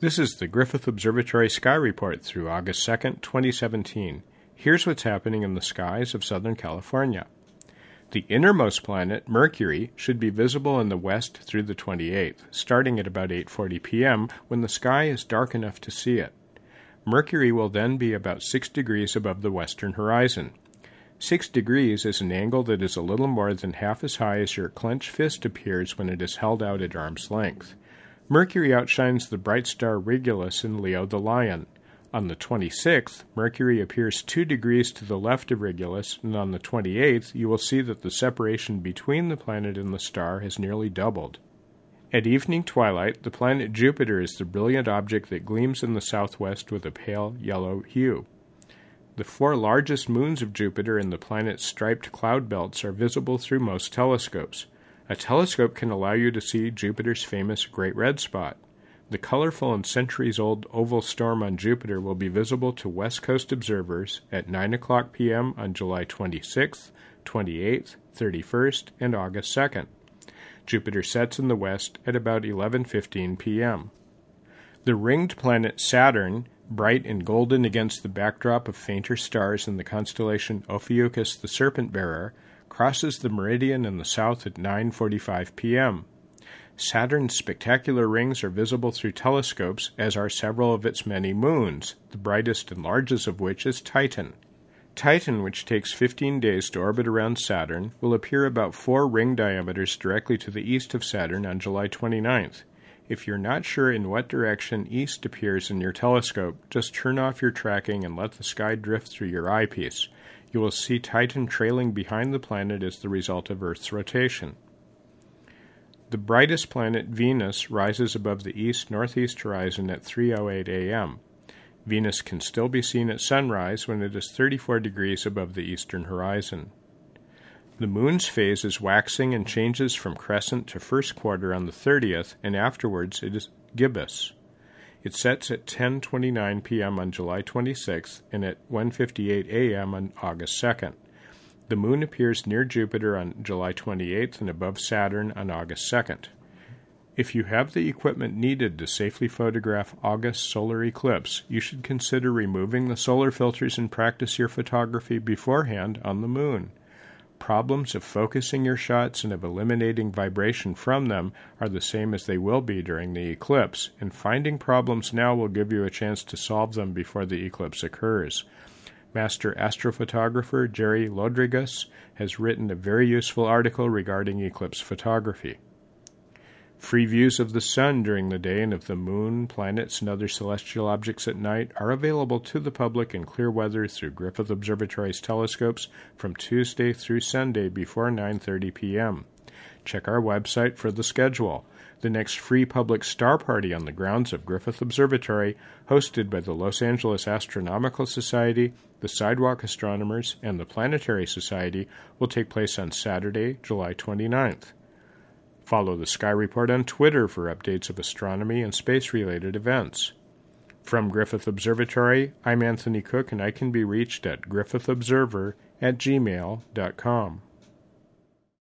This is the Griffith Observatory Sky Report through August 2nd, 2017. Here's what's happening in the skies of Southern California. The innermost planet, Mercury, should be visible in the west through the 28th, starting at about 8:40 p.m. when the sky is dark enough to see it. Mercury will then be about 6 degrees above the western horizon. 6 degrees is an angle that is a little more than half as high as your clenched fist appears when it is held out at arm's length. Mercury outshines the bright star Regulus in Leo the Lion. On the 26th, Mercury appears 2 degrees to the left of Regulus, and on the 28th, you will see that the separation between the planet and the star has nearly doubled. At evening twilight, the planet Jupiter is the brilliant object that gleams in the southwest with a pale yellow hue. The 4 largest moons of Jupiter and the planet's striped cloud belts are visible through most telescopes. A telescope can allow you to see Jupiter's famous Great Red Spot. The colorful and centuries-old oval storm on Jupiter will be visible to West Coast observers at 9 o'clock p.m. on July 26th, 28th, 31st, and August 2nd. Jupiter sets in the west at about 11:15 p.m. The ringed planet Saturn, bright and golden against the backdrop of fainter stars in the constellation Ophiuchus the Serpent-Bearer, crosses the meridian in the south at 9:45 p.m. Saturn's spectacular rings are visible through telescopes, as are several of its many moons, the brightest and largest of which is Titan. Titan, which takes 15 days to orbit around Saturn, will appear about 4 ring diameters directly to the east of Saturn on July 29th. If you're not sure in what direction east appears in your telescope, just turn off your tracking and let the sky drift through your eyepiece. You will see Titan trailing behind the planet as the result of Earth's rotation. The brightest planet, Venus, rises above the east-northeast horizon at 3:08 a.m. Venus can still be seen at sunrise when it is 34 degrees above the eastern horizon. The moon's phase is waxing and changes from crescent to first quarter on the 30th, and afterwards it is gibbous. It sets at 10:29 p.m. on July 26th and at 1:58 a.m. on August 2nd. The moon appears near Jupiter on July 28th and above Saturn on August 2nd. If you have the equipment needed to safely photograph August solar eclipse, you should consider removing the solar filters and practice your photography beforehand on the moon. Problems of focusing your shots and of eliminating vibration from them are the same as they will be during the eclipse, and finding problems now will give you a chance to solve them before the eclipse occurs. Master astrophotographer Jerry Lodrigas has written a very useful article regarding eclipse photography. Free views of the sun during the day and of the moon, planets, and other celestial objects at night are available to the public in clear weather through Griffith Observatory's telescopes from Tuesday through Sunday before 9:30 p.m. Check our website for the schedule. The next free public star party on the grounds of Griffith Observatory, hosted by the Los Angeles Astronomical Society, the Sidewalk Astronomers, and the Planetary Society, will take place on Saturday, July 29th. Follow the Sky Report on Twitter for updates of astronomy and space-related events. From Griffith Observatory, I'm Anthony Cook, and I can be reached at griffithobserver@gmail.com.